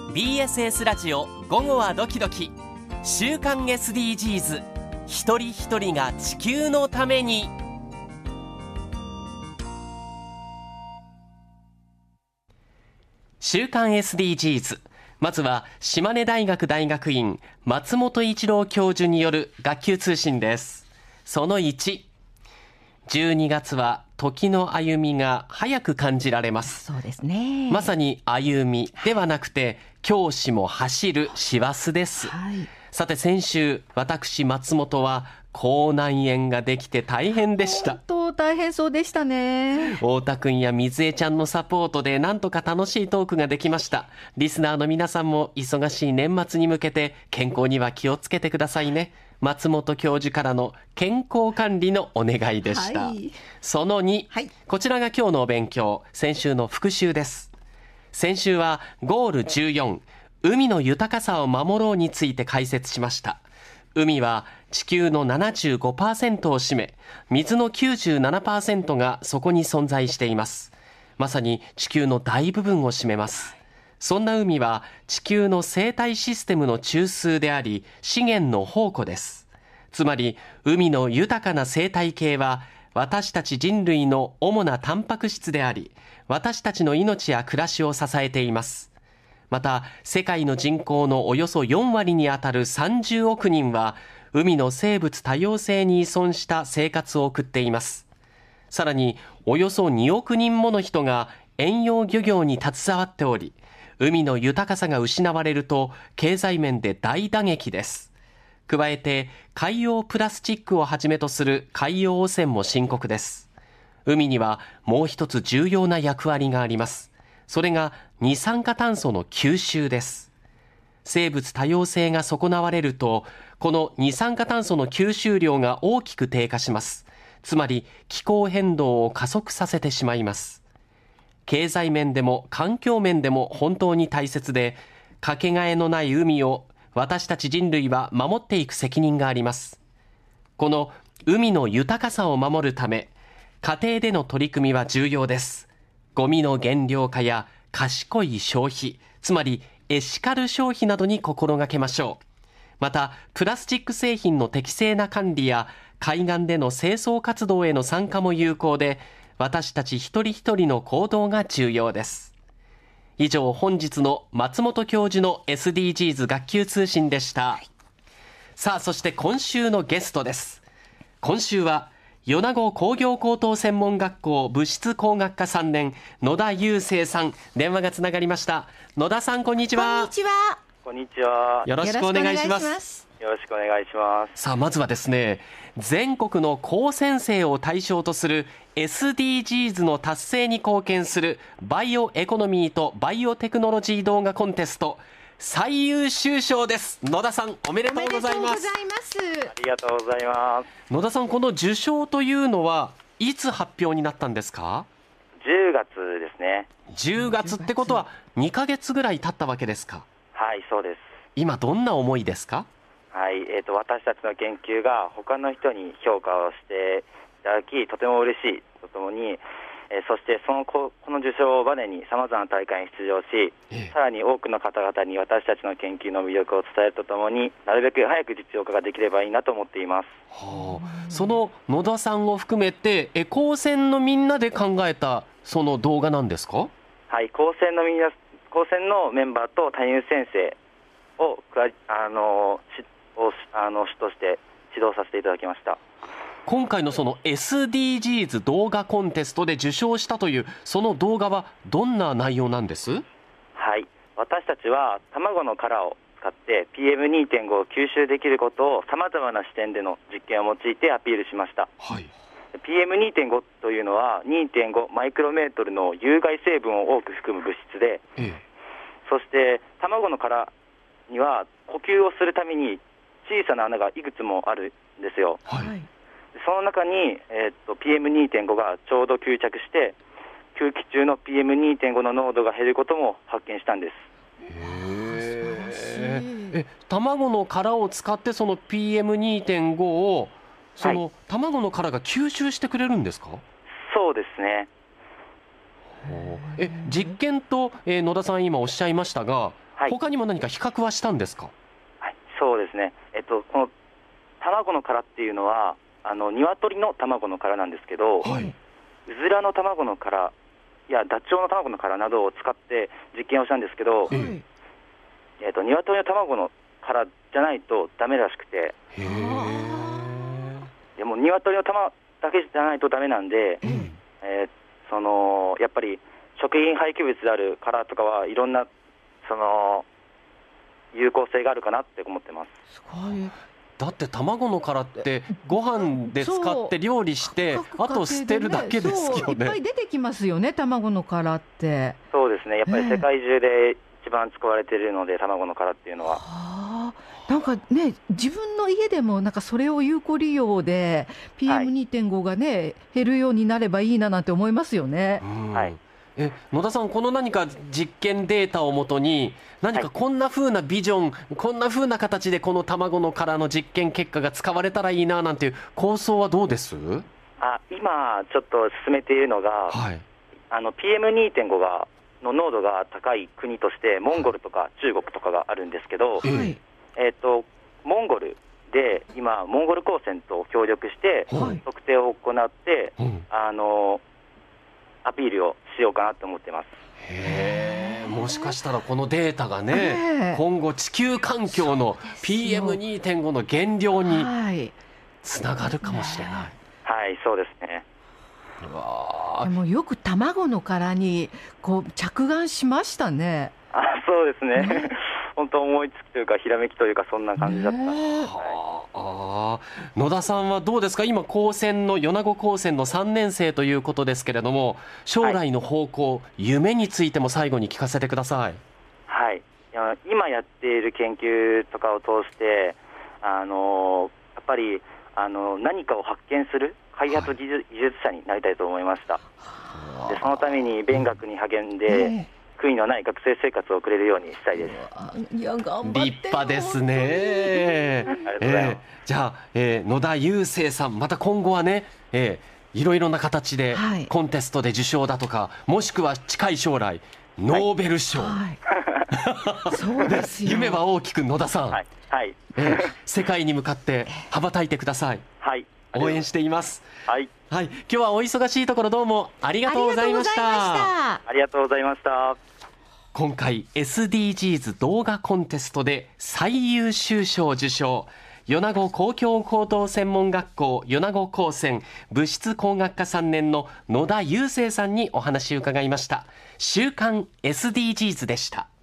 BSS ラジオ午後はドキドキ、週刊 SDGs、 一人一人が地球のために。週刊 SDGs、 まずは島根大学大学院松本一郎教授による学級通信です。その1、12月は時の歩みが早く感じられます。 そうですね。 まさに歩みではなくて、教師も走る師走です。さて先週、私松本は口内炎ができて大変でした。 本当大変そうでしたね。 太田くんや水江ちゃんのサポートでなんとか楽しいトークができました。リスナーの皆さんも忙しい年末に向けて健康には気をつけてくださいね。松本教授からの健康管理のお願いでした。その2、こちらが今日のお勉強、先週の復習です。先週はゴール14、海の豊かさを守ろうについて解説しました。海は地球の 75% を占め、水の 97% がそこに存在しています。まさに地球の大部分を占めます。そんな海は地球の生態システムの中枢であり、資源の宝庫です。つまり海の豊かな生態系は私たち人類の主なタンパク質であり、私たちの命や暮らしを支えています。また世界の人口のおよそ4割にあたる30億人は海の生物多様性に依存した生活を送っています。さらにおよそ2億人もの人が遠洋漁業に携わっており、海の豊かさが失われると経済面で大打撃です。加えて海洋プラスチックをはじめとする海洋汚染も深刻です。海にはもう一つ重要な役割があります。それが二酸化炭素の吸収です。生物多様性が損なわれると、この二酸化炭素の吸収量が大きく低下します。つまり気候変動を加速させてしまいます。経済面でも環境面でも本当に大切で、かけがえのない海を私たち人類は守っていく責任があります。この海の豊かさを守るため、家庭での取り組みは重要です。ゴミの減量化や賢い消費、つまりエシカル消費などに心がけましょう。またプラスチック製品の適正な管理や海岸での清掃活動への参加も有効で、私たち一人一人の行動が重要です。以上、本日の松本教授の SDGs 学級通信でした。さあ、そして今週のゲストです。今週は米子工業高等専門学校物質工学科3年野田雄生さん、電話がつながりました。野田さん、こんにちは。 こんにちは。 よろしくお願いします。 よろしくお願いします。 さあ、まずはですね、全国の高専生を対象とする SDGs の達成に貢献するバイオエコノミーとバイオテクノロジー動画コンテスト最優秀賞です。野田さん、おめでとうございます。 ありがとうございます。 野田さん、この受賞というのはいつ発表になったんですか ？10月ですね。 10月ってことは2ヶ月ぐらい経ったわけですか？ はい、そうです。 今どんな思いですか？ はい、私たちの研究が他の人に評価をしていただき、とても嬉しいとともに、そしてこの受賞をバネにさまざまな大会に出場し、さらに多くの方々に私たちの研究の魅力を伝えるとともに、なるべく早く実用化ができればいいなと思っています。 その野田さんを含めて高専のみんなで考えたその動画なんですか？ はい、高専のメンバーと谷口先生を主として指導させていただきました。 今回のその SDGs 動画コンテストで受賞したというその動画はどんな内容なんです？ はい、私たちは卵の殻を使って PM2.5 を吸収できることをさまざまな視点での実験を用いてアピールしました。PM2.5 というのは 2.5 マイクロメートルの有害成分を多く含む物質で、そして卵の殻には呼吸をするために小さな穴がいくつもあるんですよ。その中に、PM2.5 がちょうど吸着して空気中の PM2.5 の濃度が減ることも発見したんです。 卵の殻を使ってその PM2.5 を卵の殻が吸収してくれるんですか？ そうですね。 実験と、野田さん今おっしゃいましたが、 他にも何か比較はしたんですか？ はい、そうですね、この卵の殻っていうのは鶏の卵の殻なんですけど、 はい、 うずらの卵の殻やダチョウの卵の殻などを使って実験をしたんですけど、鶏の卵の殻じゃないとダメらしくて、でも鶏の卵だけじゃないとダメなんで、やっぱり食品廃棄物である殻とかはいろんな有効性があるかなって思ってます。 すごい。 だって卵の殻ってご飯で使って料理してあと捨てるだけですよね。 いっぱい出てきますよね、卵の殻って。 そうですね、やっぱり世界中で一番使われているので、卵の殻っていうのは。 なんかね、自分の家でもなんかそれを有効利用で PM2.5 がね、減るようになればいいななんて思いますよね。 はい。 野田さん、この何か実験データをもとに何かこんな風なビジョン、こんな風な形でこの卵の殻の実験結果が使われたらいいななんていう構想はどうです？ 今ちょっと進めているのが、PM2.5 の濃度が高い国としてモンゴルとか中国とかがあるんですけど、モンゴルで今モンゴル高専と協力して測定を行って、アピールをしようかなと思ってます。 もしかしたらこのデータがね、今後地球環境の PM2.5 の減量につながるかもしれない。 はい、そうですね。 でもよく卵の殻にこう着眼しましたね。 そうですね。本当思いつきというかひらめきというかそんな感じだった。 野田さんはどうですか？今米子高専の3年生ということですけれども、将来の方向、夢についても最後に聞かせてください。 はい、今やっている研究とかを通して、やっぱり何かを発見する開発技術者になりたいと思いました。でそのために勉学に励んで、悔いのない学生生活を送れるようにしたいです。 いや、頑張って。 立派ですね。じゃあ、野田祐生さん、また今後はね、いろいろな形でコンテストで受賞だとか、もしくは近い将来ノーベル賞、 そうですよ。 夢は大きく野田さん、世界に向かって羽ばたいてください。応援しています。今日はお忙しいところどうもありがとうございました。 ありがとうございました。 今回 SDGs 動画コンテストで最優秀賞受賞、米子公共高等専門学校米子高専物質工学科3年の野田祐生さんにお話を伺いました。週刊 SDGs でした。